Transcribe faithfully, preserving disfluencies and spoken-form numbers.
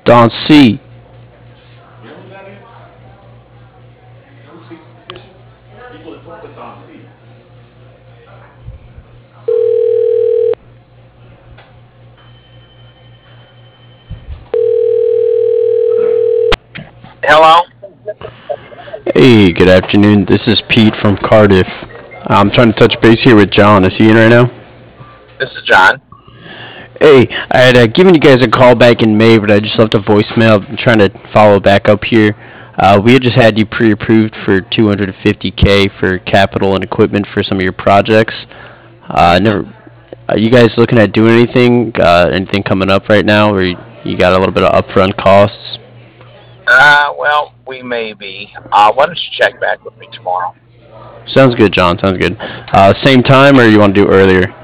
Don C. Hello? Hey, good afternoon. This is Pete from Cardiff. I'm trying to touch base here with John. Is he in right now? This is John. Hey, I had uh, given you guys a call back in May, but I just left a voicemail. I'm trying to follow back up here. Uh, we had just had you pre-approved for two hundred fifty k for capital and equipment for some of your projects. Uh, never. Are you guys looking at doing anything? Uh, anything coming up right now, where you, you got a little bit of upfront costs? Uh, well, we may be. Uh, why don't you check back with me tomorrow? Sounds good, John. Sounds good. Uh, same time, or you want to do earlier?